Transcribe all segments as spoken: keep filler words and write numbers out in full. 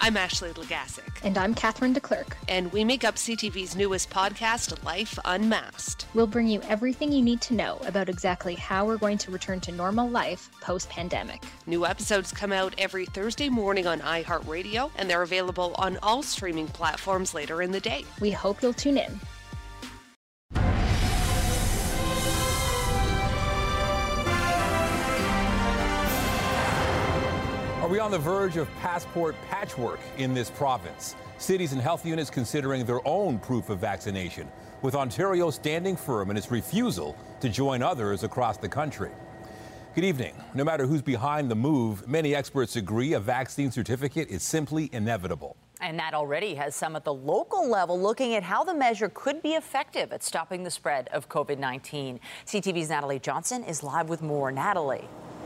I'm Ashley Legasic. And I'm Catherine DeClerc. And we make up C T V's newest podcast, Life Unmasked. We'll bring you everything you need to know about exactly how we're going to return to normal life post-pandemic. New episodes come out every Thursday morning on iHeartRadio, and they're available on all streaming platforms later in the day. We hope you'll tune in. Are we on the verge of passport patchwork in this province? Cities and health units considering their own proof of vaccination, with Ontario standing firm in its refusal to join others across the country. Good evening. No matter who's behind the move, many experts agree a vaccine certificate is simply inevitable. And that already has some at the local level looking at how the measure could be effective at stopping the spread of COVID nineteen. C T V's Natalie Johnson is live with more. Natalie.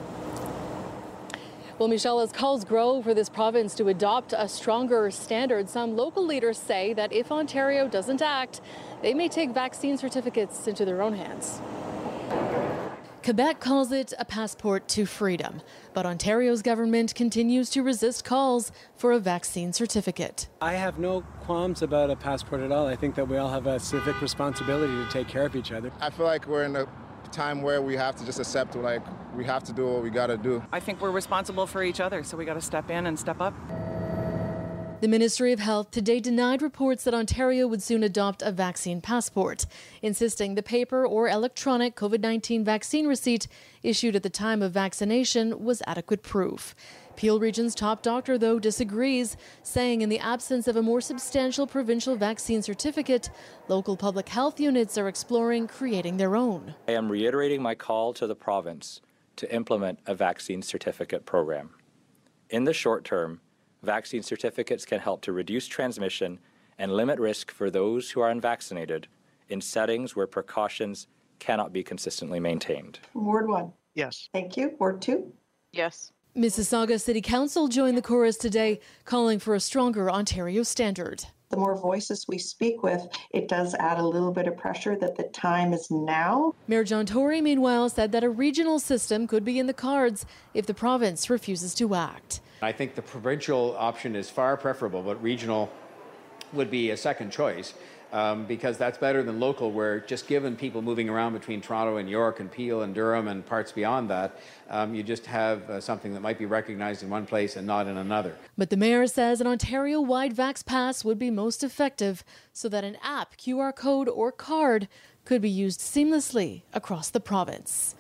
Well, Michelle, as calls grow for this province to adopt a stronger standard, some local leaders say that if Ontario doesn't act, they may take vaccine certificates into their own hands. Quebec calls it a passport to freedom, but Ontario's government continues to resist calls for a vaccine certificate. I have no qualms about a passport at all. I think that we all have a civic responsibility to take care of each other. I feel like we're in a time where we have to just accept, like, we have to do what we got to do. I think we're responsible for each other, so we got to step in and step up. The Ministry of Health today denied reports that Ontario would soon adopt a vaccine passport, insisting the paper or electronic COVID nineteen vaccine receipt issued at the time of vaccination was adequate proof. Peel Region's top doctor, though, disagrees, saying in the absence of a more substantial provincial vaccine certificate, local public health units are exploring creating their own. I am reiterating my call to the province to implement a vaccine certificate program. In the short term, vaccine certificates can help to reduce transmission and limit risk for those who are unvaccinated in settings where precautions cannot be consistently maintained. Ward one. Yes. Thank you. Ward two. Yes. Mississauga City Council joined the chorus today, calling for a stronger Ontario standard. The more voices we speak with, it does add a little bit of pressure that the time is now. Mayor John Tory, meanwhile, said that a regional system could be in the cards if the province refuses to act. I think the provincial option is far preferable, but regional would be a second choice. Um, because that's better than local, where just given people moving around between Toronto and York and Peel and Durham and parts beyond that, um, you just have uh, something that might be recognized in one place and not in another. But the mayor says an Ontario-wide Vax Pass would be most effective so that an app, Q R code or card could be used seamlessly across the province.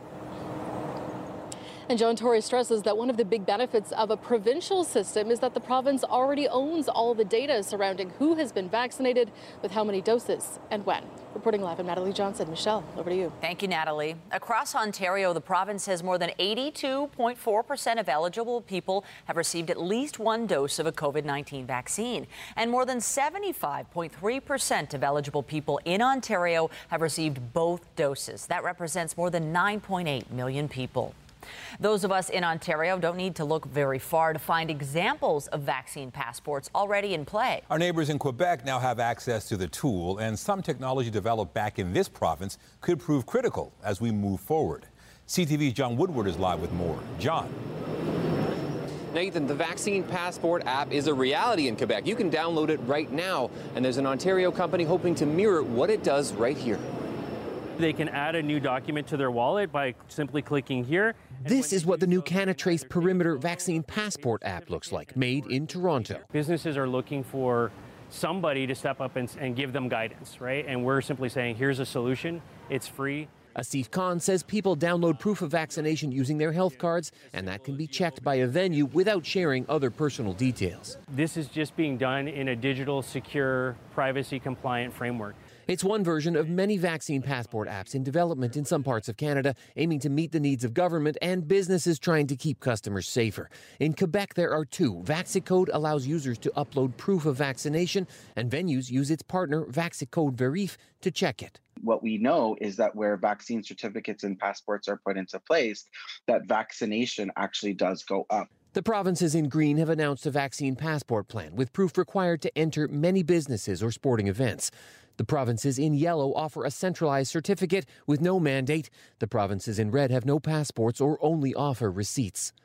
And John Tory stresses that one of the big benefits of a provincial system is that the province already owns all the data surrounding who has been vaccinated with how many doses and when. Reporting live, I'm Natalie Johnson. Michelle, over to you. Thank you, Natalie. Across Ontario, the province says more than eighty-two point four percent of eligible people have received at least one dose of a COVID nineteen vaccine. And more than seventy-five point three percent of eligible people in Ontario have received both doses. That represents more than nine point eight million people. Those of us in Ontario don't need to look very far to find examples of vaccine passports already in play. Our neighbors in Quebec now have access to the tool, and some technology developed back in this province could prove critical as we move forward. C T V's John Woodward is live with more. John. Nathan, the Vaccine Passport app is a reality in Quebec. You can download it right now, and there's an Ontario company hoping to mirror what it does right here. They can add a new document to their wallet by simply clicking here. This is what the new Canatrace Perimeter Vaccine Passport app looks like, made in Toronto. Businesses are looking for somebody to step up and, and give them guidance, right? And we're simply saying, here's a solution. It's free. Asif Khan says people download proof of vaccination using their health cards, and that can be checked by a venue without sharing other personal details. This is just being done in a digital, secure, privacy-compliant framework. It's one version of many vaccine passport apps in development in some parts of Canada, aiming to meet the needs of government and businesses trying to keep customers safer. In Quebec, there are two. VaxiCode allows users to upload proof of vaccination, and venues use its partner, VaxiCode Verif, to check it. What we know is that where vaccine certificates and passports are put into place, that vaccination actually does go up. The provinces in green have announced a vaccine passport plan with proof required to enter many businesses or sporting events. The provinces in yellow offer a centralized certificate with no mandate. The provinces in red have no passports or only offer receipts.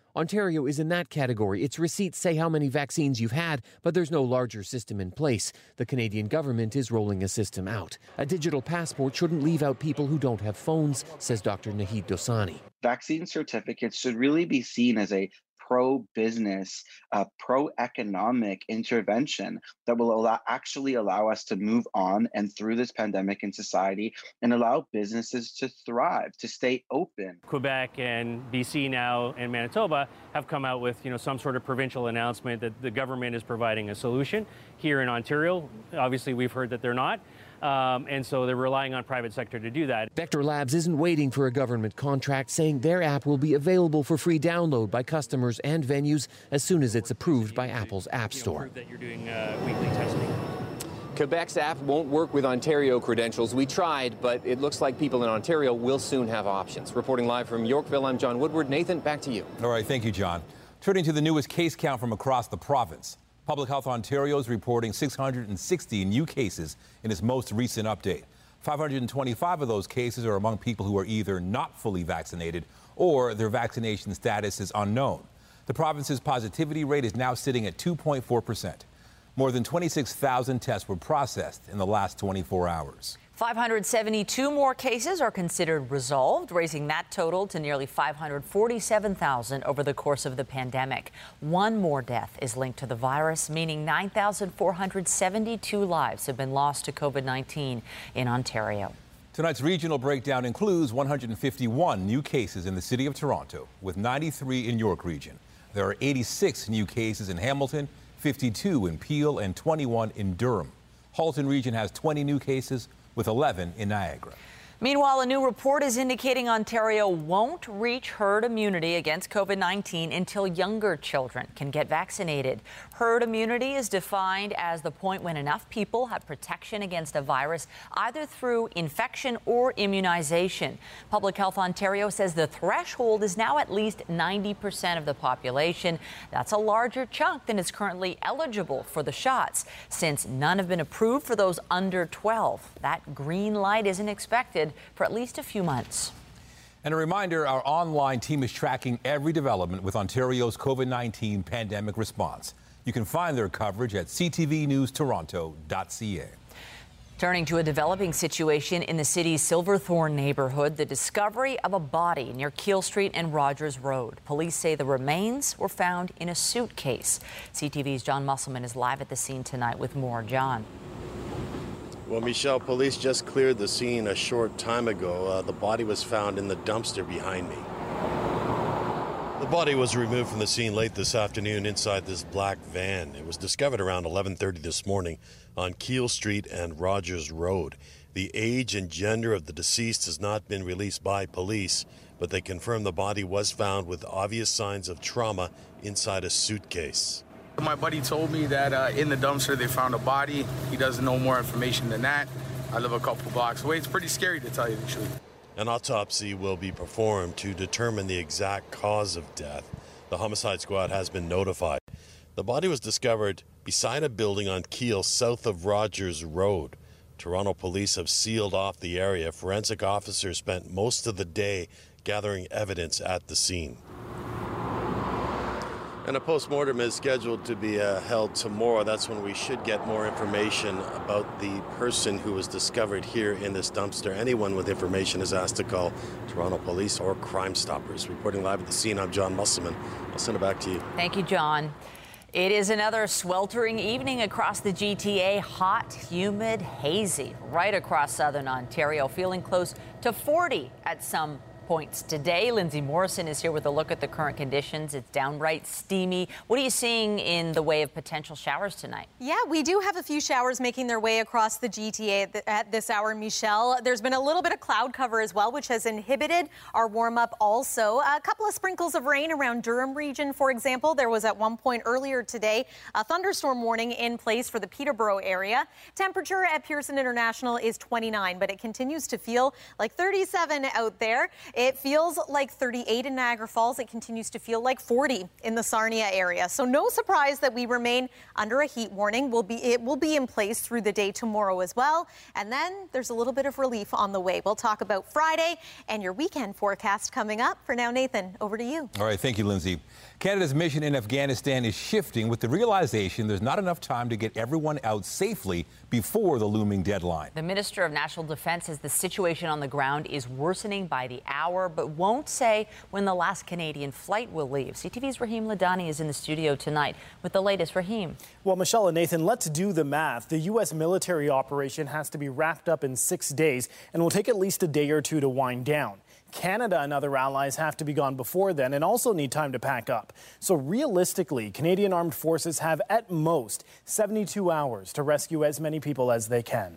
Ontario is in that category. Its receipts say how many vaccines you've had, but there's no larger system in place. The Canadian government is rolling a system out. A digital passport shouldn't leave out people who don't have phones, says Doctor Nahid Dosani. Vaccine certificates should really be seen as a pro-business, uh, pro-economic intervention that will allow, actually allow us to move on and through this pandemic in society and allow businesses to thrive, to stay open. Quebec and B C now and Manitoba have come out with, you know, some sort of provincial announcement that the government is providing a solution. Here in Ontario, obviously we've heard that they're not. Um, and so they're relying on private sector to do that. Vector Labs isn't waiting for a government contract, saying their app will be available for free download by customers and venues as soon as it's approved by Apple's App Store. That you're doing uh, weekly testing. Quebec's app won't work with Ontario credentials. We tried, but it looks like people in Ontario will soon have options. Reporting live from Yorkville, I'm John Woodward. Nathan, back to you. All right, thank you, John. Turning to the newest case count from across the province. Public Health Ontario is reporting six hundred sixty new cases in its most recent update. five hundred twenty-five of those cases are among people who are either not fully vaccinated or their vaccination status is unknown. The province's positivity rate is now sitting at two point four percent. More than twenty-six thousand tests were processed in the last twenty-four hours. five hundred seventy-two more cases are considered resolved, raising that total to nearly five hundred forty-seven thousand over the course of the pandemic. One more death is linked to the virus, meaning nine thousand four hundred seventy-two lives have been lost to COVID nineteen in Ontario. Tonight's regional breakdown includes one hundred fifty-one new cases in the city of Toronto, with ninety-three in York Region. There are eighty-six new cases in Hamilton, fifty-two in Peel, and twenty-one in Durham. Halton Region has twenty new cases, with eleven in Niagara. Meanwhile, a new report is indicating Ontario won't reach herd immunity against COVID nineteen until younger children can get vaccinated. Herd immunity is defined as the point when enough people have protection against a virus, either through infection or immunization. Public Health Ontario says the threshold is now at least ninety percent of the population. That's a larger chunk than is currently eligible for the shots, since none have been approved for those under twelve. That green light isn't expected for at least a few months. And a reminder, our online team is tracking every development with Ontario's COVID nineteen pandemic response. You can find their coverage at c t v news toronto dot c a. Turning to a developing situation in the city's Silverthorne neighborhood, the discovery of a body near Keele Street and Rogers Road. Police say the remains were found in a suitcase. C T V's John Musselman is live at the scene tonight with more. John. Well, Michelle, police just cleared the scene a short time ago. Uh, the body was found in the dumpster behind me. The body was removed from the scene late this afternoon inside this black van. It was discovered around eleven thirty this morning on Keele Street and Rogers Road. The age and gender of the deceased has not been released by police, but they confirm the body was found with obvious signs of trauma inside a suitcase. My buddy told me that uh, in the dumpster they found a body. He doesn't know more information than that. I live a couple blocks away. It's pretty scary to tell you the truth. An autopsy will be performed to determine the exact cause of death. The homicide squad has been notified. The body was discovered beside a building on Keele, south of Rogers Road. Toronto police have sealed off the area. Forensic officers spent most of the day gathering evidence at the scene. And a postmortem is scheduled to be uh, held tomorrow. That's when we should get more information about the person who was discovered here in this dumpster. Anyone with information is asked to call Toronto Police or Crime Stoppers. Reporting live at the scene, I'm John Musselman. I'll send it back to you. Thank you, John. It is another sweltering evening across the G T A. Hot, humid, hazy right across southern Ontario. Feeling close to forty at some points today. Lindsay Morrison is here with a look at the current conditions. It's downright steamy. What are you seeing in the way of potential showers tonight? Yeah, we do have a few showers making their way across the G T A at, at this hour, Michelle. There's been a little bit of cloud cover as well, which has inhibited our warm up also. A couple of sprinkles of rain around Durham region, for example. There was at one point earlier today a thunderstorm warning in place for the Peterborough area. Temperature at Pearson International is twenty-nine, but it continues to feel like thirty-seven out there. It feels like thirty-eight in Niagara Falls. It continues to feel like forty in the Sarnia area. So no surprise that we remain under a heat warning. Will be it will be in place through the day tomorrow as well. And then there's a little bit of relief on the way. We'll talk about Friday and your weekend forecast coming up. For now, Nathan, over to you. All right, thank you, Lindsay. Canada's mission in Afghanistan is shifting with the realization there's not enough time to get everyone out safely before the looming deadline. The Minister of National Defense says the situation on the ground is worsening by the hour, but won't say when the last Canadian flight will leave. C T V's Raheem Ladani is in the studio tonight with the latest. Raheem. Well, Michelle and Nathan, let's do the math. The U S military operation has to be wrapped up in six days and will take at least a day or two to wind down. Canada and other allies have to be gone before then and also need time to pack up. So realistically, Canadian Armed Forces have at most seventy-two hours to rescue as many people as they can.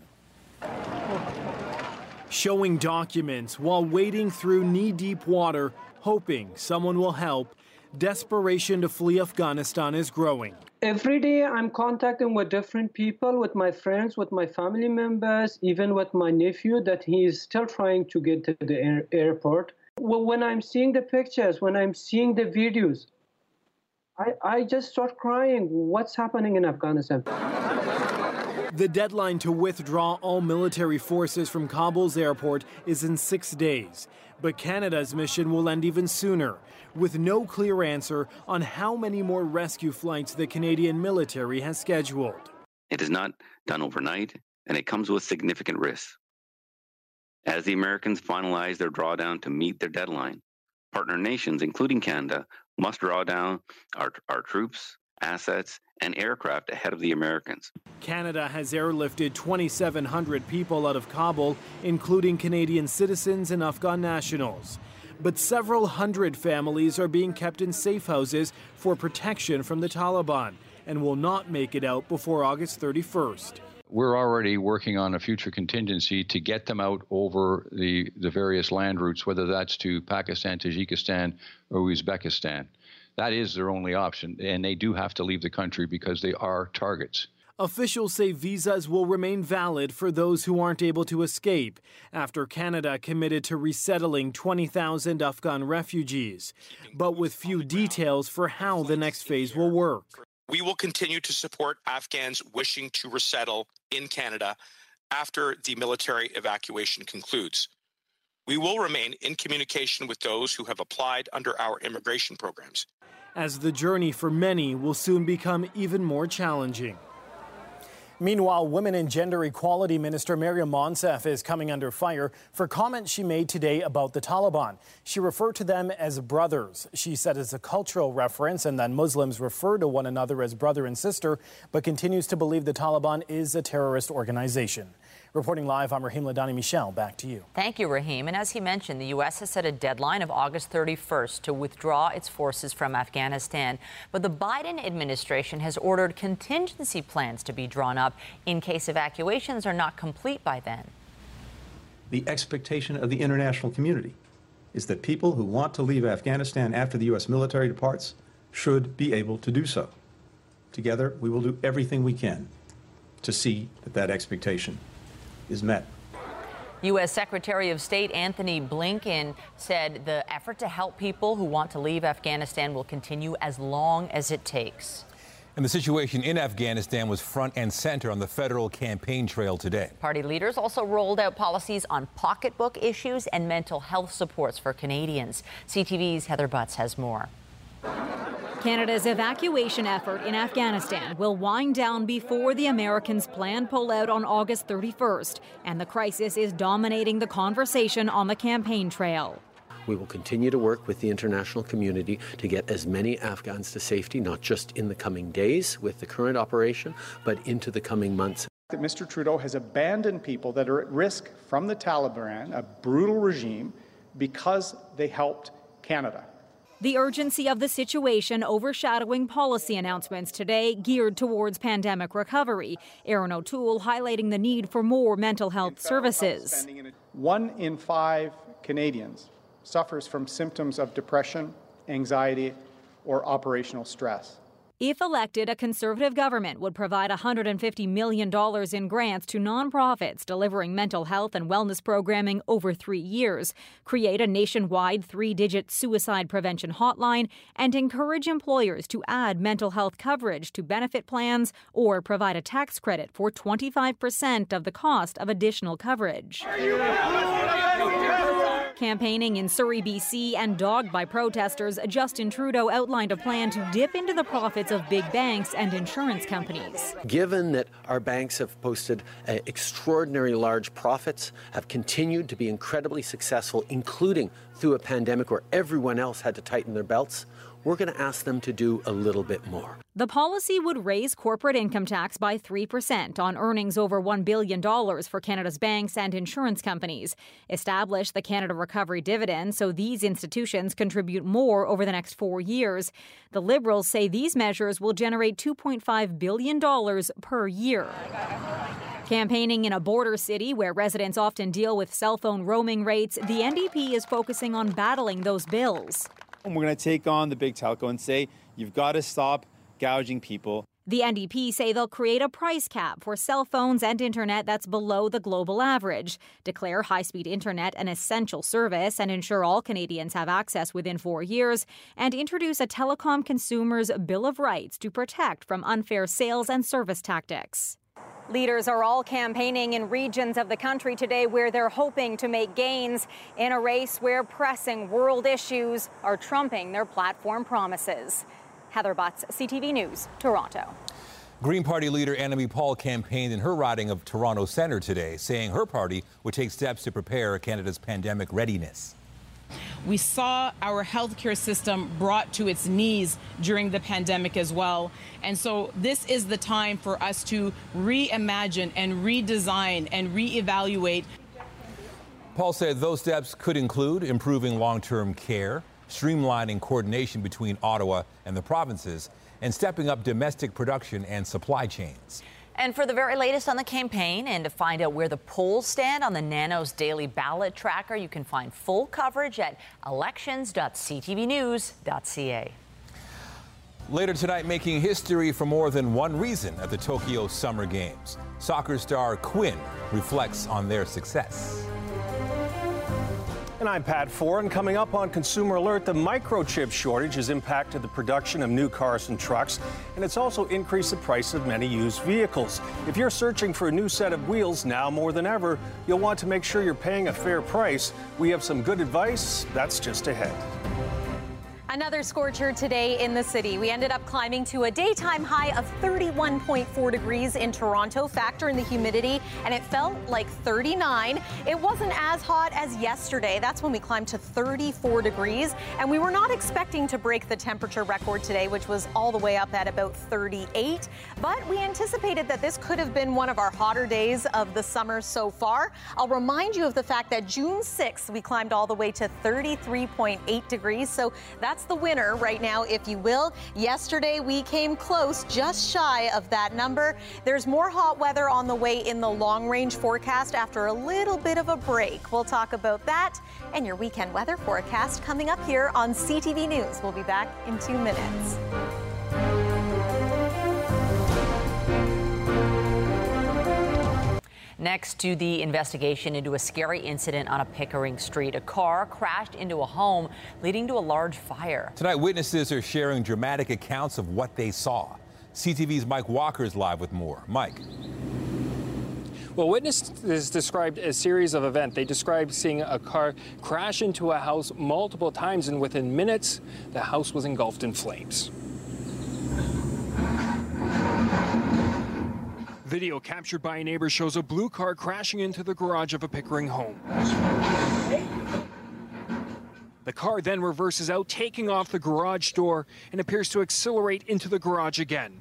Showing documents while wading through knee-deep water, hoping someone will help. Desperation to flee Afghanistan is growing. Every day I'm contacting with different people, with my friends, with my family members, even with my nephew that he is still trying to get to the air- airport. Well, when I'm seeing the pictures, when I'm seeing the videos, I, I just start crying. What's happening in Afghanistan? The deadline to withdraw all military forces from Kabul's airport is in six days. But Canada's mission will end even sooner, with no clear answer on how many more rescue flights the Canadian military has scheduled. It is not done overnight, and it comes with significant risks. As the Americans finalize their drawdown to meet their deadline, partner nations, including Canada, must draw down our, our troops, assets, and aircraft ahead of the Americans. Canada has airlifted twenty-seven hundred people out of Kabul, including Canadian citizens and Afghan nationals. But several hundred families are being kept in safe houses for protection from the Taliban and will not make it out before August thirty-first. We're already working on a future contingency to get them out over the, the various land routes, whether that's to Pakistan, Tajikistan, or Uzbekistan. That is their only option, and they do have to leave the country because they are targets. Officials say visas will remain valid for those who aren't able to escape after Canada committed to resettling twenty thousand Afghan refugees, but with few details for how the next phase will work. We will continue to support Afghans wishing to resettle in Canada after the military evacuation concludes. We will remain in communication with those who have applied under our immigration programs. As the journey for many will soon become even more challenging. Meanwhile, Women and Gender Equality Minister Maryam Monsef is coming under fire for comments she made today about the Taliban. She referred to them as brothers. She said it's a cultural reference and that Muslims refer to one another as brother and sister, but continues to believe the Taliban is a terrorist organization. Reporting live, I'm Raheem Ladani. Michelle, back to you. Thank you, Raheem. And as he mentioned, the U S has set a deadline of August thirty-first to withdraw its forces from Afghanistan. But the Biden administration has ordered contingency plans to be drawn up in case evacuations are not complete by then. The expectation of the international community is that people who want to leave Afghanistan after the U S military departs should be able to do so. Together, we will do everything we can to see that that expectation is met. U S Secretary of State Anthony Blinken said the effort to help people who want to leave Afghanistan will continue as long as it takes. And the situation in Afghanistan was front and center on the federal campaign trail today. Party leaders also rolled out policies on pocketbook issues and mental health supports for Canadians. C T V's Heather Butts has more. Canada's evacuation effort in Afghanistan will wind down before the Americans' planned pullout on August thirty-first, and the crisis is dominating the conversation on the campaign trail. We will continue to work with the international community to get as many Afghans to safety, not just in the coming days with the current operation, but into the coming months. That Mister Trudeau has abandoned people that are at risk from the Taliban, a brutal regime, because they helped Canada. The urgency of the situation overshadowing policy announcements today geared towards pandemic recovery. Aaron O'Toole highlighting the need for more mental health services. One in five Canadians suffers from symptoms of depression, anxiety, or operational stress. If elected, a Conservative government would provide one hundred fifty million dollars in grants to nonprofits delivering mental health and wellness programming over three years, create a nationwide three-digit suicide prevention hotline, and encourage employers to add mental health coverage to benefit plans or provide a tax credit for twenty-five percent of the cost of additional coverage. Campaigning in Surrey, B C, and dogged by protesters, Justin Trudeau outlined a plan to dip into the profits of big banks and insurance companies. Given that our banks have posted uh, extraordinary large profits, have continued to be incredibly successful, including through a pandemic where everyone else had to tighten their belts, we're going to ask them to do a little bit more. The policy would raise corporate income tax by three percent on earnings over one billion dollars for Canada's banks and insurance companies, establish the Canada Recovery Dividend so these institutions contribute more over the next four years. The Liberals say these measures will generate two point five billion dollars per year. Campaigning in a border city where residents often deal with cell phone roaming rates, the N D P is focusing on battling those bills. And we're going to take on the big telco and say, you've got to stop gouging people. The N D P say they'll create a price cap for cell phones and internet that's below the global average, declare high-speed internet an essential service and ensure all Canadians have access within four years, and introduce a telecom consumer's Bill of Rights to protect from unfair sales and service tactics. Leaders are all campaigning in regions of the country today where they're hoping to make gains in a race where pressing world issues are trumping their platform promises. Heather Butts, C T V News, Toronto. Green Party leader Annamie Paul campaigned in her riding of Toronto Centre today, saying her party would take steps to prepare Canada's pandemic readiness. We saw our healthcare system brought to its knees during the pandemic as well. And so this is the time for us to reimagine and redesign and reevaluate. Paul said those steps could include improving long-term care, streamlining coordination between Ottawa and the provinces, and stepping up domestic production and supply chains. And for the very latest on the campaign and to find out where the polls stand on the Nanos Daily Ballot Tracker, you can find full coverage at elections dot c t v news dot c a. Later tonight, making history for more than one reason at the Tokyo Summer Games. Soccer star Quinn reflects on their success. And I'm Pat Ford, and coming up on Consumer Alert, the microchip shortage has impacted the production of new cars and trucks, and it's also increased the price of many used vehicles. If you're searching for a new set of wheels now more than ever, you'll want to make sure you're paying a fair price. We have some good advice. That's just ahead. Another scorcher today in the city. We ended up climbing to a daytime high of thirty-one point four degrees in Toronto. Factor in the humidity, and it felt like thirty-nine. It wasn't as hot as yesterday. That's when we climbed to thirty-four degrees. And we were not expecting to break the temperature record today, which was all the way up at about thirty-eight. But we anticipated that this could have been one of our hotter days of the summer so far. I'll remind you of the fact that June sixth, we climbed all the way to thirty-three point eight degrees. So that's the winner right now, if you will. Yesterday, we came close, just shy of that number. There's more hot weather on the way in the long-range forecast after a little bit of a break. We'll talk about that and your weekend weather forecast coming up here on C T V News. We'll be back in two minutes. Next to the investigation into a scary incident on a Pickering Street. A car crashed into a home, leading to a large fire. Tonight, witnesses are sharing dramatic accounts of what they saw. C T V's Mike Walker is live with more. Mike. Well, witnesses described a series of events. They described seeing a car crash into a house multiple times, and within minutes, the house was engulfed in flames. Video captured by a neighbor shows a blue car crashing into the garage of a Pickering home. The car then reverses out, taking off the garage door, and appears to accelerate into the garage again.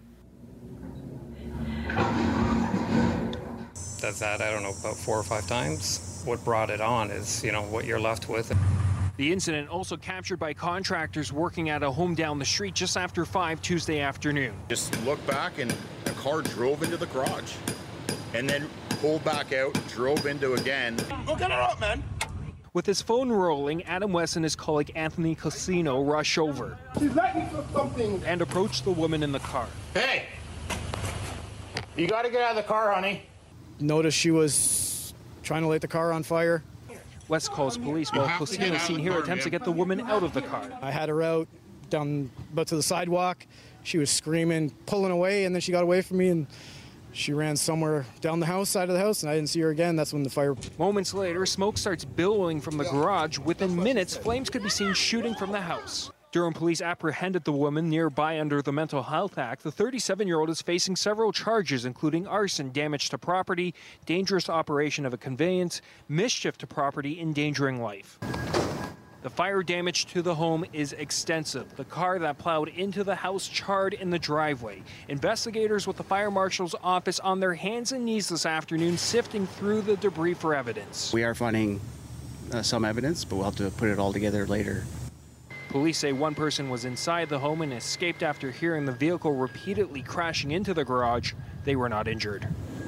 Does that, I don't know, about four or five times. What brought it on is, you know, what you're left with. The incident also captured by contractors working at a home down the street just after five Tuesday afternoon. Just look back and a car drove into the garage and then pulled back out, drove into again. Go get it up, man. With his phone rolling, Adam West and his colleague Anthony Casino rush over. She's letting me for something. And approach the woman in the car. Hey! You gotta get out of the car, honey. Noticed she was trying to light the car on fire. West calls police while Casino is seen here attempts to get the woman out of the car. I had her out down about to the sidewalk. She was screaming, pulling away, and then she got away from me and she ran somewhere down the house, side of the house, and I didn't see her again. That's when the fire... Moments later, smoke starts billowing from the garage. Within minutes, flames could be seen shooting from the house. Durham police apprehended the woman nearby under the Mental Health Act. The thirty-seven-year-old is facing several charges, including arson, damage to property, dangerous operation of a conveyance, mischief to property, endangering life. The fire damage to the home is extensive. The car that plowed into the house charred in the driveway. Investigators with the fire marshal's office on their hands and knees this afternoon sifting through the debris for evidence. We are finding uh, some evidence, but we'll have to put it all together later. Police say one person was inside the home and escaped after hearing the vehicle repeatedly crashing into the garage. They were not injured.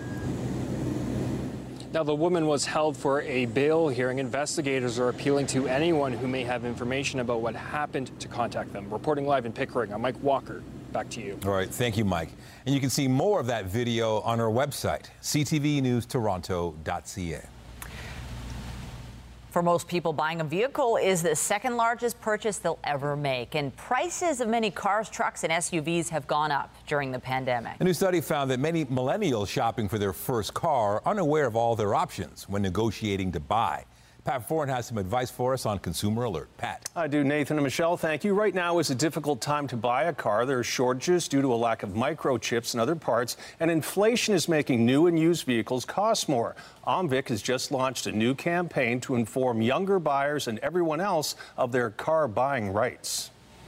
Now, the woman was held for a bail hearing. Investigators are appealing to anyone who may have information about what happened to contact them. Reporting live in Pickering, I'm Mike Walker. Back to you. All right, thank you, Mike. And you can see more of that video on our website, c t v news toronto dot c a. For most people, buying a vehicle is the second largest purchase they'll ever make. And prices of many cars, trucks, and S U Vs have gone up during the pandemic. A new study found that many millennials shopping for their first car are unaware of all their options when negotiating to buy. Pat Foran has some advice for us on Consumer Alert. Pat. I do, Nathan and Michelle. Thank you. Right now is a difficult time to buy a car. There are shortages due to a lack of microchips and other parts, and inflation is making new and used vehicles cost more. OMVIC has just launched a new campaign to inform younger buyers and everyone else of their car buying rights.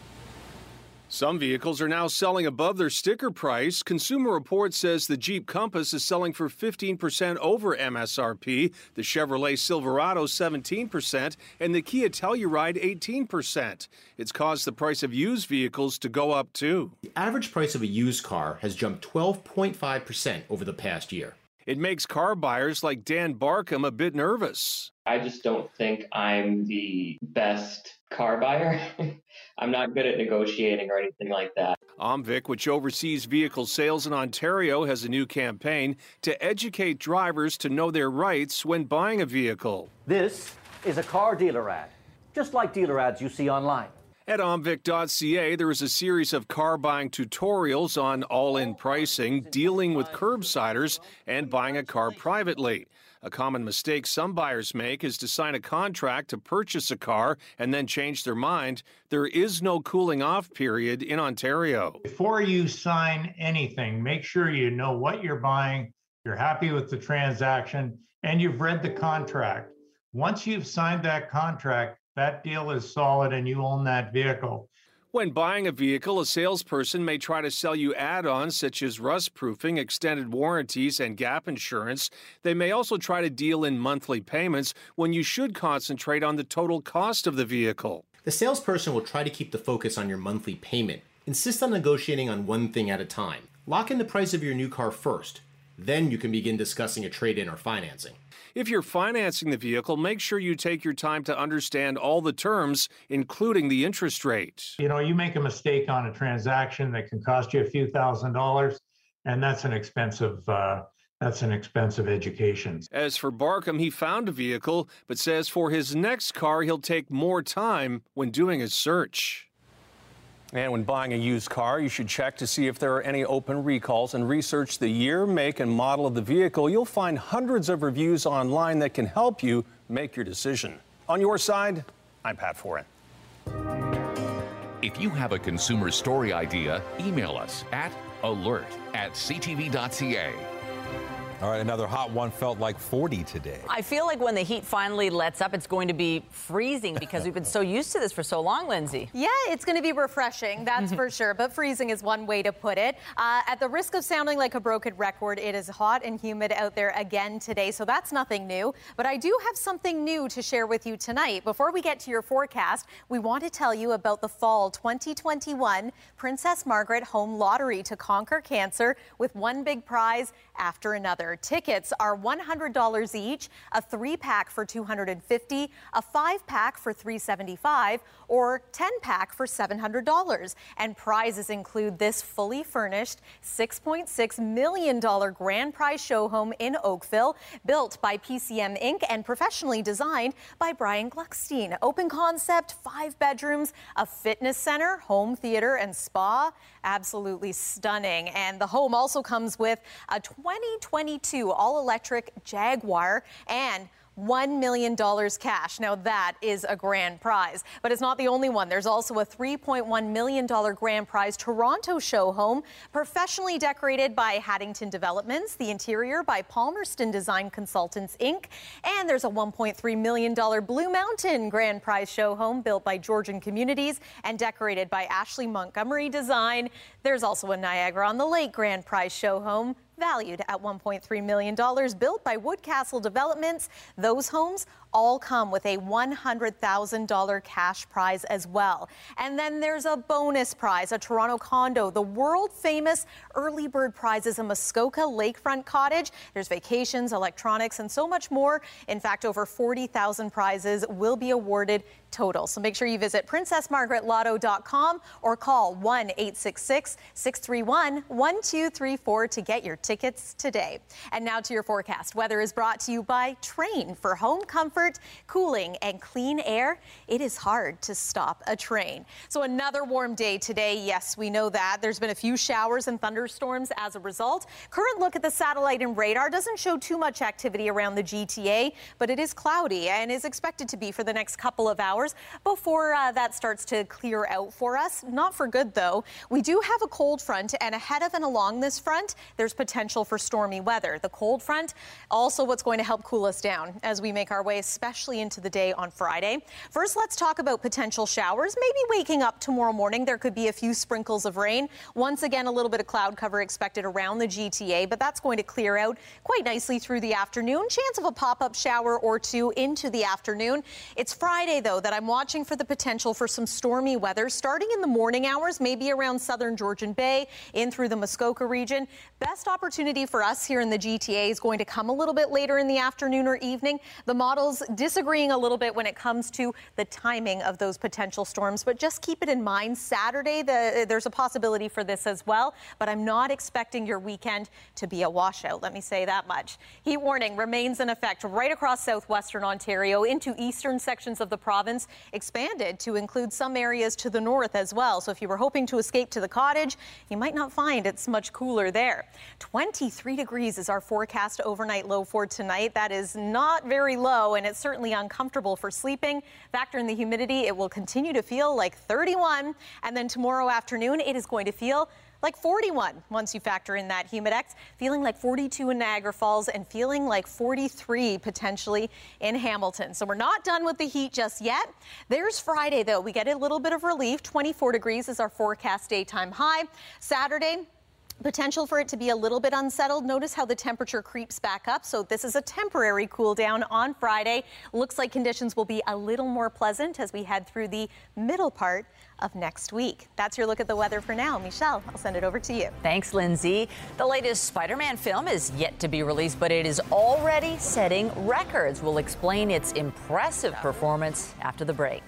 Some vehicles are now selling above their sticker price. Consumer Reports says the Jeep Compass is selling for fifteen percent over M S R P, the Chevrolet Silverado seventeen percent, and the Kia Telluride eighteen percent. It's caused the price of used vehicles to go up too. The average price of a used car has jumped twelve point five percent over the past year. It makes car buyers like Dan Barkham a bit nervous. I just don't think I'm the best car buyer. I'm not good at negotiating or anything like that. OMVIC, which oversees vehicle sales in Ontario, has a new campaign to educate drivers to know their rights when buying a vehicle. This is a car dealer ad, just like dealer ads you see online. At omvic dot c a, there is a series of car buying tutorials on all-in pricing, dealing with curbsiders, and buying a car privately. A common mistake some buyers make is to sign a contract to purchase a car and then change their mind. There is no cooling off period in Ontario. Before you sign anything, make sure you know what you're buying, you're happy with the transaction, and you've read the contract. Once you've signed that contract, that deal is solid and you own that vehicle. When buying a vehicle, a salesperson may try to sell you add-ons such as rust-proofing, extended warranties, and gap insurance. They may also try to deal in monthly payments when you should concentrate on the total cost of the vehicle. The salesperson will try to keep the focus on your monthly payment. Insist on negotiating on one thing at a time. Lock in the price of your new car first. Then you can begin discussing a trade-in or financing. If you're financing the vehicle, make sure you take your time to understand all the terms, including the interest rate. You know, you make a mistake on a transaction that can cost you a few thousand dollars, and that's an expensive, uh, that's an expensive education. As for Barkham, he found a vehicle, but says for his next car, he'll take more time when doing his search. And when buying a used car, you should check to see if there are any open recalls and research the year, make, and model of the vehicle. You'll find hundreds of reviews online that can help you make your decision. On your side, I'm Pat Foran. If you have a consumer story idea, email us at alert at c t v dot c a. All right, another hot one felt like forty today. I feel like when the heat finally lets up, it's going to be freezing because we've been so used to this for so long, Lindsay. Yeah, it's going to be refreshing, that's for sure, but freezing is one way to put it. Uh, at the risk of sounding like a broken record, it is hot and humid out there again today, so that's nothing new. But I do have something new to share with you tonight. Before we get to your forecast, we want to tell you about the fall twenty twenty-one Princess Margaret Home Lottery to conquer cancer with one big prize after another. weather. Tickets are one hundred dollars each, a three-pack for two hundred fifty dollars, a five-pack for three hundred seventy-five dollars, or ten-pack for seven hundred dollars. And prizes include this fully furnished six point six million dollars grand prize show home in Oakville, built by P C M Incorporated and professionally designed by Brian Gluckstein. Open concept, five bedrooms, a fitness center, home theater, and spa. Absolutely stunning. And the home also comes with a twenty twenty-two all-electric Jaguar and one million dollars cash. Now that is a grand prize, but it's not the only one. There's also a three point one million dollars grand prize Toronto show home, professionally decorated by Haddington Developments, the interior by Palmerston Design Consultants, Incorporated, and there's a one point three million dollars Blue Mountain grand prize show home built by Georgian Communities and decorated by Ashley Montgomery Design. There's also a Niagara on the Lake grand prize show home, valued at one point three million dollars, built by Woodcastle Developments. Those homes all come with a one hundred thousand dollars cash prize as well. And then there's a bonus prize, a Toronto condo. The world-famous early bird prize is a Muskoka lakefront cottage. There's vacations, electronics, and so much more. In fact, over forty thousand prizes will be awarded total. So make sure you visit princess margaret lotto dot com or call one eight six six, six three one, one two three four to get your tickets today. And now to your forecast. Weather is brought to you by Train. For home comfort, cooling, and clean air, it is hard to stop a train. So another warm day today. Yes, we know that. There's been a few showers and thunderstorms as a result. Current look at the satellite and radar doesn't show too much activity around the G T A, but it is cloudy and is expected to be for the next couple of hours before uh, that starts to clear out for us. Not for good, though. We do have a cold front, and ahead of and along this front, there's potential for stormy weather. The cold front, also what's going to help cool us down as we make our way, especially into the day on Friday. First, let's talk about potential showers. Maybe waking up tomorrow morning, there could be a few sprinkles of rain. Once again, a little bit of cloud cover expected around the G T A, but that's going to clear out quite nicely through the afternoon. Chance of a pop-up shower or two into the afternoon. It's Friday, though, that I'm watching for the potential for some stormy weather starting in the morning hours, maybe around southern Georgian Bay, in through the Muskoka region. Best opportunity for us here in the G T A is going to come a little bit later in the afternoon or evening. The models disagreeing a little bit when it comes to the timing of those potential storms, but just keep it in mind. Saturday, the, there's a possibility for this as well, but I'm not expecting your weekend to be a washout. Let me say that much. Heat warning remains in effect right across southwestern Ontario into eastern sections of the province, expanded to include some areas to the north as well. So if you were hoping to escape to the cottage, you might not find it's much cooler there. twenty-three degrees is our forecast overnight low for tonight. That is not very low, and it's certainly uncomfortable for sleeping. Factor in the humidity, it will continue to feel like thirty-one, and then tomorrow afternoon it is going to feel like forty-one once you factor in that humidex, feeling like forty-two in Niagara Falls and feeling like forty-three potentially in Hamilton. So we're not done with the heat just yet. There's Friday, though. We get a little bit of relief. twenty-four degrees is our forecast daytime high. Saturday, potential for it to be a little bit unsettled. Notice how the temperature creeps back up. So this is a temporary cool down on Friday. Looks like conditions will be a little more pleasant as we head through the middle part of next week. That's your look at the weather for now. Michelle, I'll send it over to you. Thanks, Lindsay. The latest Spider-Man film is yet to be released, but it is already setting records. We'll explain its impressive performance after the break.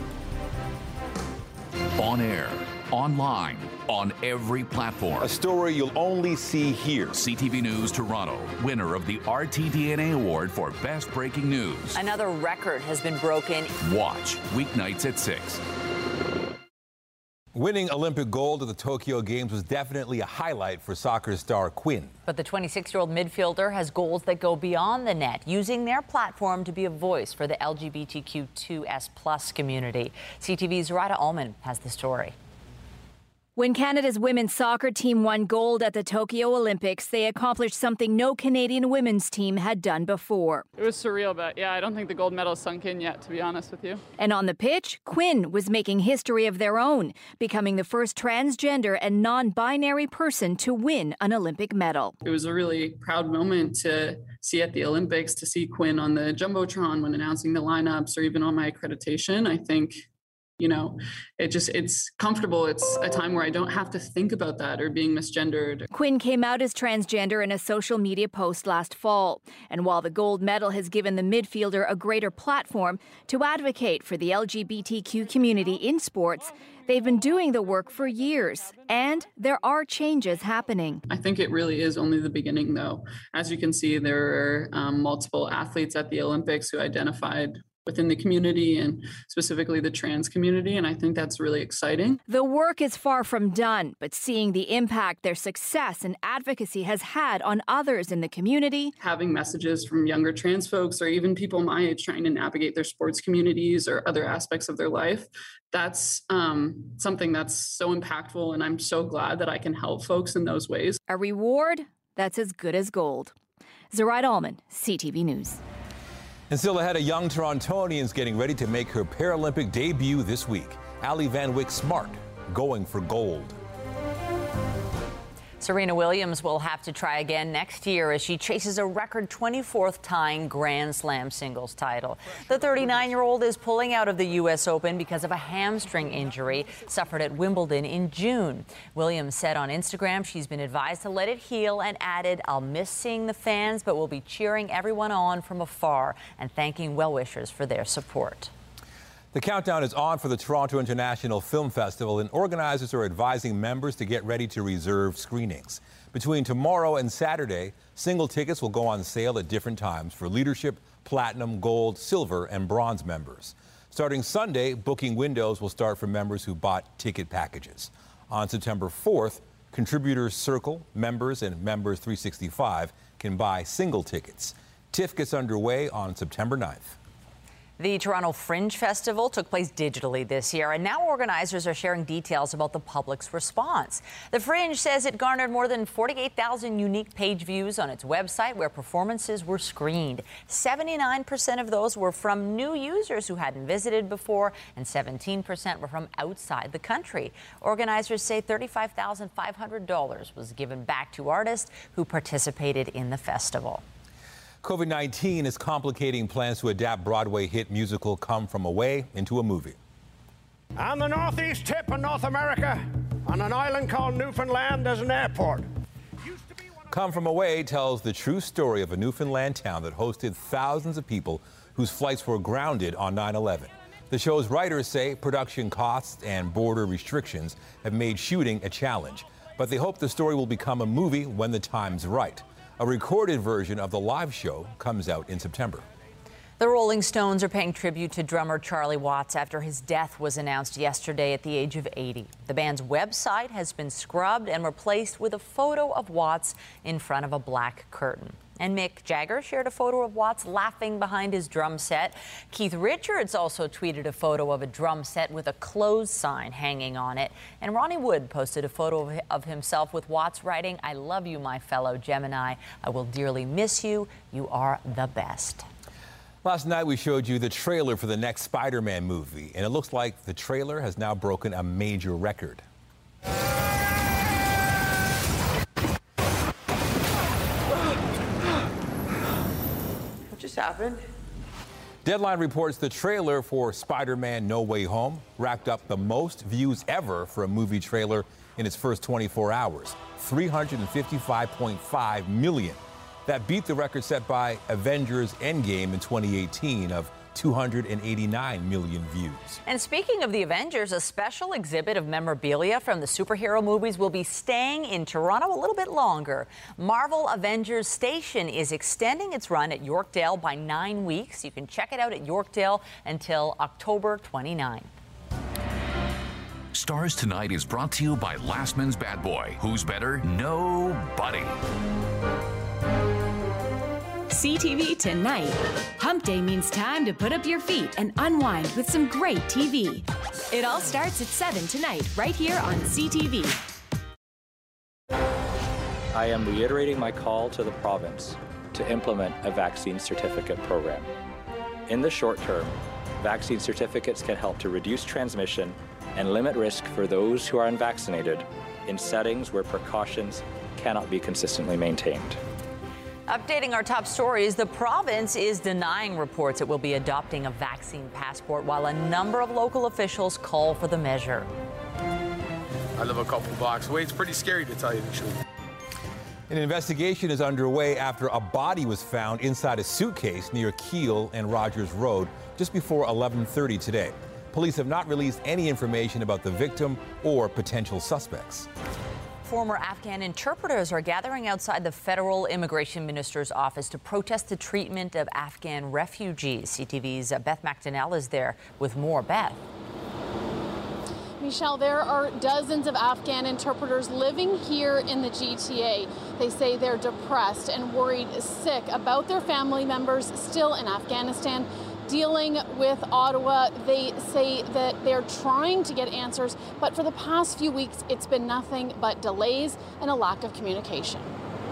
On air, online, on every platform. A story you'll only see here. C T V News Toronto, winner of the R T D N A Award for Best Breaking News. Another record has been broken. Watch weeknights at six. Winning Olympic gold at the Tokyo Games was definitely a highlight for soccer star Quinn. But the twenty-six-year-old midfielder has goals that go beyond the net, using their platform to be a voice for the L G B T Q two S plus community. C T V's Rada Ullman has the story. When Canada's women's soccer team won gold at the Tokyo Olympics, they accomplished something no Canadian women's team had done before. It was surreal, but yeah, I don't think the gold medal sunk in yet, to be honest with you. And on the pitch, Quinn was making history of their own, becoming the first transgender and non-binary person to win an Olympic medal. It was a really proud moment to see at the Olympics, to see Quinn on the Jumbotron when announcing the lineups or even on my accreditation. I think You know, it just, it's comfortable. It's a time where I don't have to think about that or being misgendered. Quinn came out as transgender in a social media post last fall. And while the gold medal has given the midfielder a greater platform to advocate for the L G B T Q community in sports, they've been doing the work for years. And there are changes happening. I think it really is only the beginning, though. As you can see, there are um, multiple athletes at the Olympics who identified within the community and specifically the trans community, and I think that's really exciting. The work is far from done, but seeing the impact their success and advocacy has had on others in the community. Having messages from younger trans folks or even people my age trying to navigate their sports communities or other aspects of their life, that's um, something that's so impactful, and I'm so glad that I can help folks in those ways. A reward that's as good as gold. Zoraida Allman, C T V News. And still ahead, a young Torontonian's getting ready to make her Paralympic debut this week. Ali Van Wyck Smart going for gold. Serena Williams will have to try again next year as she chases a record twenty-fourth tying Grand Slam singles title. The thirty-nine-year-old is pulling out of the U S Open because of a hamstring injury suffered at Wimbledon in June. Williams said on Instagram she's been advised to let it heal and added, "I'll miss seeing the fans, but we'll be cheering everyone on from afar and thanking well-wishers for their support." The countdown is on for the Toronto International Film Festival, and organizers are advising members to get ready to reserve screenings. Between tomorrow and Saturday, single tickets will go on sale at different times for leadership, platinum, gold, silver, and bronze members. Starting Sunday, booking windows will start for members who bought ticket packages. On September fourth, Contributors Circle, members, and Members three sixty-five can buy single tickets. TIFF gets underway on September ninth. The Toronto Fringe Festival took place digitally this year, and now organizers are sharing details about the public's response. The Fringe says it garnered more than forty-eight thousand unique page views on its website where performances were screened. seventy-nine percent of those were from new users who hadn't visited before, and seventeen percent were from outside the country. Organizers say thirty-five thousand five hundred dollars was given back to artists who participated in the festival. COVID nineteen is complicating plans to adapt Broadway hit musical Come From Away into a movie. On the northeast tip of North America, on an island called Newfoundland, there's an airport. Come From Away tells the true story of a Newfoundland town that hosted thousands of people whose flights were grounded on nine eleven. The show's writers say production costs and border restrictions have made shooting a challenge, but they hope the story will become a movie when the time's right. A recorded version of the live show comes out in September. The Rolling Stones are paying tribute to drummer Charlie Watts after his death was announced yesterday at the age of eighty. The band's website has been scrubbed and replaced with a photo of Watts in front of a black curtain. And Mick Jagger shared a photo of Watts laughing behind his drum set. Keith Richards also tweeted a photo of a drum set with a closed sign hanging on it. And Ronnie Wood posted a photo of himself with Watts writing, "I love you, my fellow Gemini. I will dearly miss you. You are the best." Last night we showed you the trailer for the next Spider-Man movie, and it looks like the trailer has now broken a major record. Happened. Deadline reports the trailer for Spider-Man No Way Home racked up the most views ever for a movie trailer in its first twenty-four hours, three hundred fifty-five point five million. That beat the record set by Avengers Endgame in twenty eighteen of two hundred eighty-nine million views. And speaking of the Avengers, a special exhibit of memorabilia from the superhero movies will be staying in Toronto a little bit longer. Marvel Avengers Station is extending its run at Yorkdale by nine weeks. You can check it out at Yorkdale until October twenty-ninth. Stars Tonight is brought to you by Lastman's Bad Boy. Who's better? Nobody. C T V Tonight. Hump Day means time to put up your feet and unwind with some great T V. It all starts at seven tonight, right here on C T V. I am reiterating my call to the province to implement a vaccine certificate program. In the short term, vaccine certificates can help to reduce transmission and limit risk for those who are unvaccinated in settings where precautions cannot be consistently maintained. Updating our top stories, the province is denying reports it will be adopting a vaccine passport, while a number of local officials call for the measure. I live a couple blocks away. It's pretty scary, to tell you the truth. An investigation is underway after a body was found inside a suitcase near Keele and Rogers Road just before eleven thirty today. Police have not released any information about the victim or potential suspects. Former Afghan interpreters are gathering outside the federal immigration minister's office to protest the treatment of Afghan refugees. C T V's Beth McDonnell is there with more. Beth. Michelle, there are dozens of Afghan interpreters living here in the G T A. They say they're depressed and worried sick about their family members still in Afghanistan. Dealing with Ottawa, they say that they're trying to get answers, but for the past few weeks, it's been nothing but delays and a lack of communication.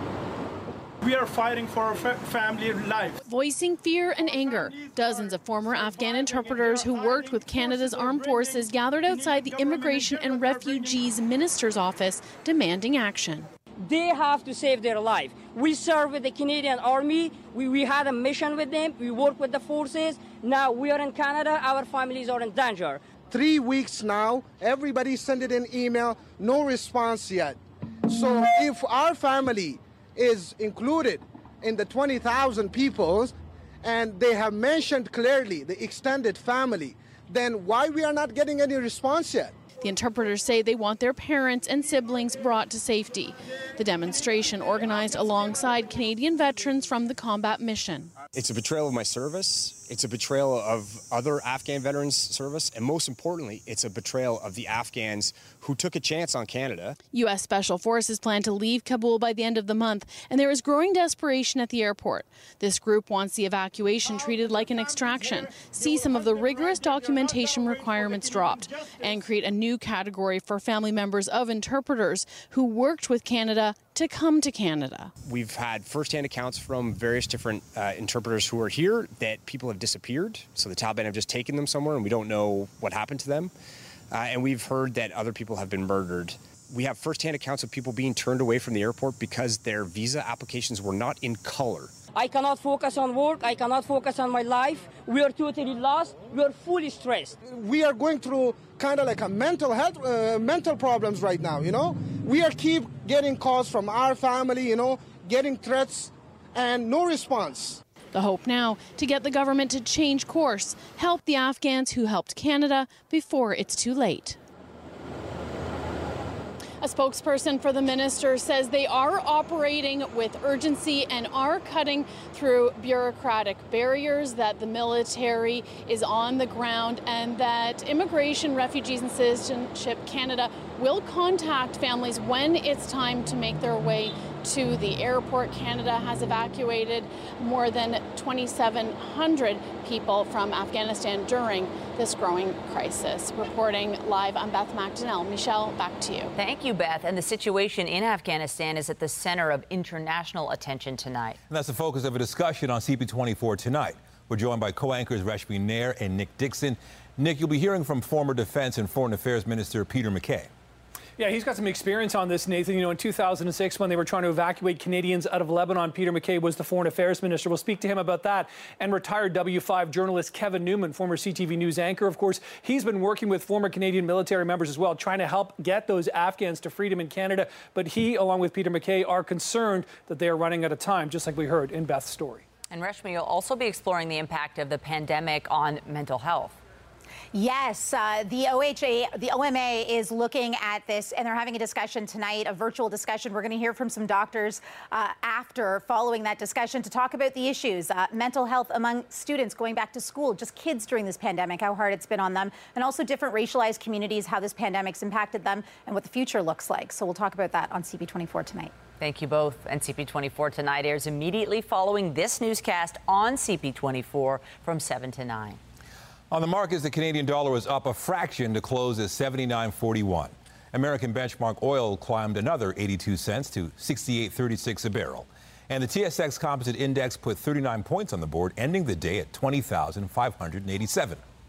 We are fighting for our fa- family life. Voicing fear and anger, dozens of former Afghan interpreters who worked with Canada's armed forces gathered outside the Immigration and Refugees Minister's office demanding action. They have to save their life. We serve with the Canadian Army. We, we had a mission with them. We work with the forces. Now we are in Canada. Our families are in danger. Three weeks now, everybody sent it an email, no response yet. So if our family is included in the twenty thousand people, and they have mentioned clearly the extended family, then why we are not getting any response yet? The interpreters say they want their parents and siblings brought to safety. The demonstration organized alongside Canadian veterans from the combat mission. It's a betrayal of my service. It's a betrayal of other Afghan veterans' service. And most importantly, it's a betrayal of the Afghans who took a chance on Canada. U S Special Forces plan to leave Kabul by the end of the month, and there is growing desperation at the airport. This group wants the evacuation treated like an extraction, see some of the rigorous documentation requirements dropped, and create a new category for family members of interpreters who worked with Canada to come to Canada. We've had firsthand accounts from various different uh, interpreters who are here that people have disappeared. So the Taliban have just taken them somewhere and we don't know what happened to them. Uh, and we've heard that other people have been murdered. We have firsthand accounts of people being turned away from the airport because their visa applications were not in color. I cannot focus on work. I cannot focus on my life. We are totally lost. We are fully stressed. We are going through kind of like a mental health, uh, mental problems right now, you know. We are keep getting calls from our family, you know, getting threats and no response. The hope now to get the government to change course, help the Afghans who helped Canada before it's too late. A spokesperson for the minister says they are operating with urgency and are cutting through bureaucratic barriers, that the military is on the ground, and that Immigration, Refugees and Citizenship Canada will contact families when it's time to make their way to the airport. Canada has evacuated more than twenty-seven hundred people from Afghanistan during this growing crisis. Reporting live, I'm Beth McDonnell. Michelle, back to you. Thank you, Beth. And the situation in Afghanistan is at the center of international attention tonight. And that's the focus of a discussion on C P twenty-four tonight. We're joined by co-anchors Reshmi Nair and Nick Dixon. Nick, you'll be hearing from former Defense and Foreign Affairs Minister Peter MacKay. Yeah, he's got some experience on this, Nathan. You know, in two thousand six, when they were trying to evacuate Canadians out of Lebanon, Peter MacKay was the Foreign Affairs Minister. We'll speak to him about that. And retired W five journalist Kevin Newman, former C T V News anchor, of course, he's been working with former Canadian military members as well, trying to help get those Afghans to freedom in Canada. But he, along with Peter MacKay, are concerned that they are running out of time, just like we heard in Beth's story. And Reshmi, you'll also be exploring the impact of the pandemic on mental health. Yes, uh, the O H A, the O M A is looking at this, and they're having a discussion tonight, a virtual discussion. We're going to hear from some doctors uh, after, following that discussion, to talk about the issues, uh, mental health among students going back to school, just kids during this pandemic, how hard it's been on them, and also different racialized communities, how this pandemic's impacted them, and what the future looks like. So we'll talk about that on C P twenty-four tonight. Thank you both. And C P twenty-four tonight airs immediately following this newscast on C P twenty-four from seven to nine. On the markets, the Canadian dollar was up a fraction to close at seventy-nine forty-one. American benchmark oil climbed another eighty-two cents to sixty-eight thirty-six a barrel. And the T S X Composite Index put thirty-nine points on the board, ending the day at twenty thousand five hundred eighty-seven.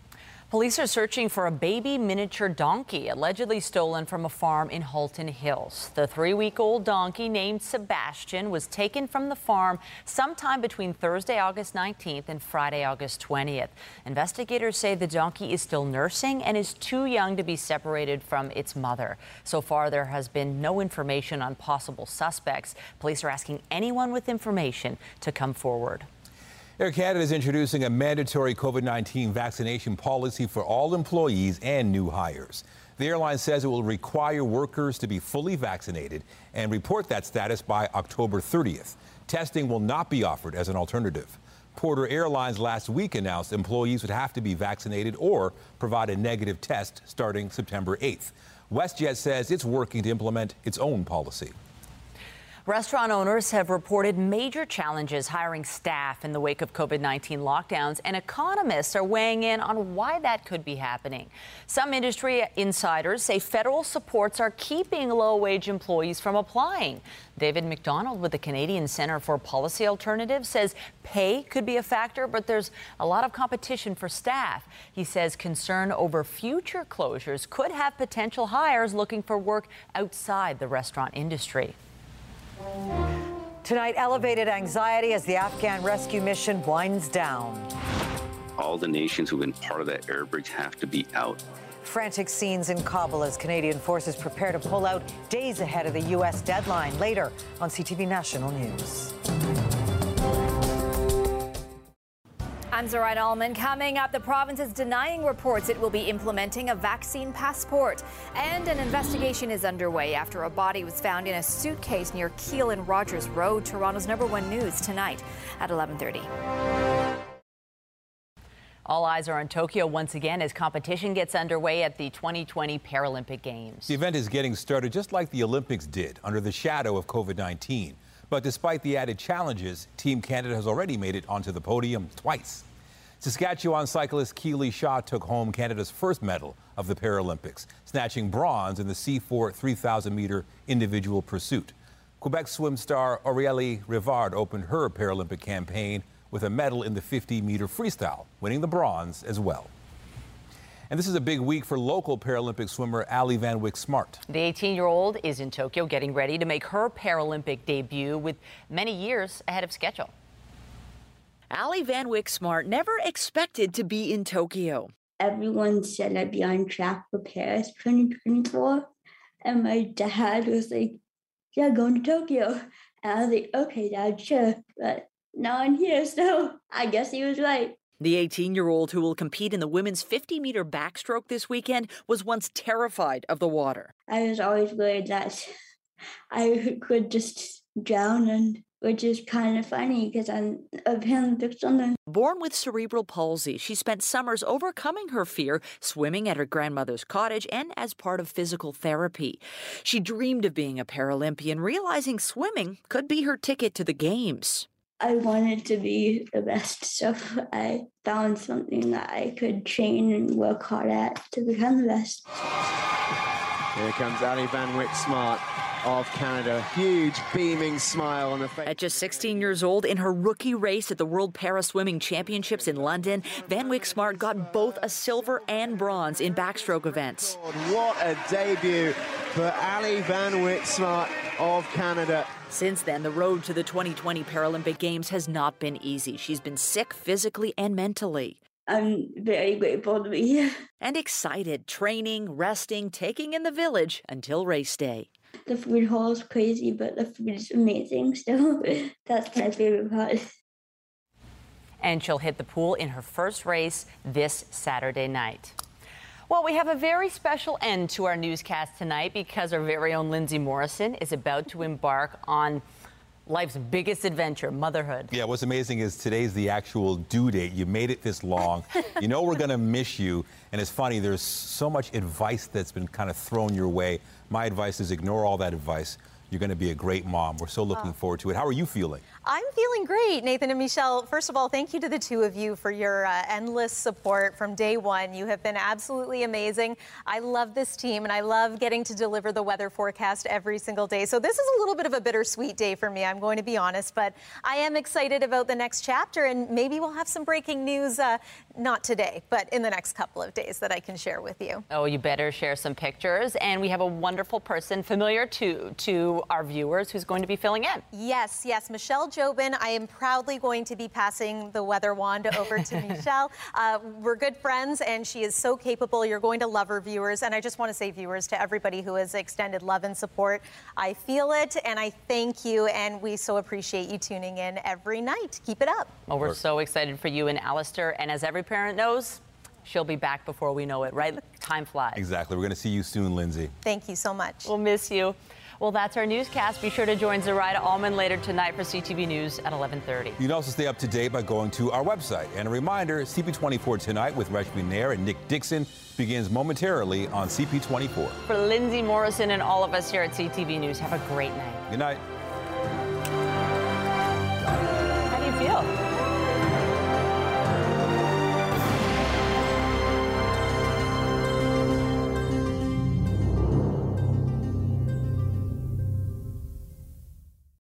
Police are searching for a baby miniature donkey allegedly stolen from a farm in Halton Hills. The three-week-old donkey named Sebastian was taken from the farm sometime between Thursday, August nineteenth and Friday, August twentieth. Investigators say the donkey is still nursing and is too young to be separated from its mother. So far, there has been no information on possible suspects. Police are asking anyone with information to come forward. Air Canada is introducing a mandatory COVID nineteen vaccination policy for all employees and new hires. The airline says it will require workers to be fully vaccinated and report that status by October thirtieth. Testing will not be offered as an alternative. Porter Airlines last week announced employees would have to be vaccinated or provide a negative test starting September eighth. WestJet says it's working to implement its own policy. Restaurant owners have reported major challenges hiring staff in the wake of COVID nineteen lockdowns, and economists are weighing in on why that could be happening. Some industry insiders say federal supports are keeping low-wage employees from applying. David McDonald with the Canadian Centre for Policy Alternatives says pay could be a factor, but there's a lot of competition for staff. He says concern over future closures could have potential hires looking for work outside the restaurant industry. Tonight, elevated anxiety as the Afghan rescue mission winds down. All the nations who've been part of that air bridge have to be out. Frantic scenes in Kabul as Canadian forces prepare to pull out days ahead of the U S deadline. Later on C T V National News. I'm Zoraida Allman. Coming up, the province is denying reports it will be implementing a vaccine passport. And an investigation is underway after a body was found in a suitcase near Keele and Rogers Road. Toronto's number one news tonight at eleven thirty. All eyes are on Tokyo once again as competition gets underway at the twenty twenty Paralympic Games. The event is getting started just like the Olympics did, under the shadow of COVID nineteen. But despite the added challenges, Team Canada has already made it onto the podium twice. Saskatchewan cyclist Keely Shaw took home Canada's first medal of the Paralympics, snatching bronze in the C four three thousand meter individual pursuit. Quebec swim star Aurélie Rivard opened her Paralympic campaign with a medal in the fifty meter freestyle, winning the bronze as well. And this is a big week for local Paralympic swimmer Ali Van Wyck Smart. The eighteen-year-old is in Tokyo getting ready to make her Paralympic debut with many years ahead of schedule. Ali Van Wyck Smart never expected to be in Tokyo. Everyone said I'd be on track for Paris twenty twenty-four. And my dad was like, yeah, going to Tokyo. And I was like, okay, Dad, sure. But now I'm here, so I guess he was right. The eighteen-year-old who will compete in the women's fifty meter backstroke this weekend was once terrified of the water. I was always worried that I could just drown, and which is kind of funny because I'm a Paralympic swimmer. Born with cerebral palsy, she spent summers overcoming her fear, swimming at her grandmother's cottage and as part of physical therapy. She dreamed of being a Paralympian, realizing swimming could be her ticket to the Games. I wanted to be the best, so I found something that I could train and work hard at to become the best. Here comes Ali Van Wyck Smart of Canada. Huge beaming smile on the face. At just sixteen years old, in her rookie race at the World Para Swimming Championships in London, Van Wyck Smart got both a silver and bronze in backstroke events. What a debut for Ali Van Wyck Smart of Canada. Since then, the road to the twenty twenty Paralympic Games has not been easy. She's been sick physically and mentally. I'm very grateful to be here. And excited, training, resting, taking in the village until race day. The food hall is crazy, but the food is amazing still. That's my favorite part. And she'll hit the pool in her first race this Saturday night. Well, we have a very special end to our newscast tonight because our very own Lindsay Morrison is about to embark on life's biggest adventure, motherhood. Yeah, what's amazing is today's the actual due date. You made it this long. You know we're going to miss you. And it's funny, there's so much advice that's been kind of thrown your way. My advice is ignore all that advice. You're going to be a great mom. We're so looking Oh. forward to it. How are you feeling? I'm feeling great, Nathan and Michelle. First of all, thank you to the two of you for your uh, endless support from day one. You have been absolutely amazing. I love this team, and I love getting to deliver the weather forecast every single day. So this is a little bit of a bittersweet day for me, I'm going to be honest, but I am excited about the next chapter, and maybe we'll have some breaking news, uh, not today, but in the next couple of days that I can share with you. Oh, you better share some pictures. And we have a wonderful person familiar to, to our viewers who's going to be filling in. Yes, yes, Michelle Jobin. I am proudly going to be passing the weather wand over to Michelle. Uh, we're good friends, and she is so capable. You're going to love her, viewers. And I just want to say, viewers, to everybody who has extended love and support, I feel it, and I thank you, and we so appreciate you tuning in every night. Keep it up. Well, we're so excited for you and Alistair. And as every parent knows, she'll be back before we know it, right? Time flies. Exactly. We're going to see you soon, Lindsay. Thank you so much. We'll miss you. Well, that's our newscast. Be sure to join Zoraida Allman later tonight for C T V News at eleven thirty. You can also stay up to date by going to our website. And a reminder, C P twenty-four Tonight with Rashmi Nair and Nick Dixon begins momentarily on C P twenty-four. For Lindsay Morrison and all of us here at C T V News, have a great night. Good night. How do you feel?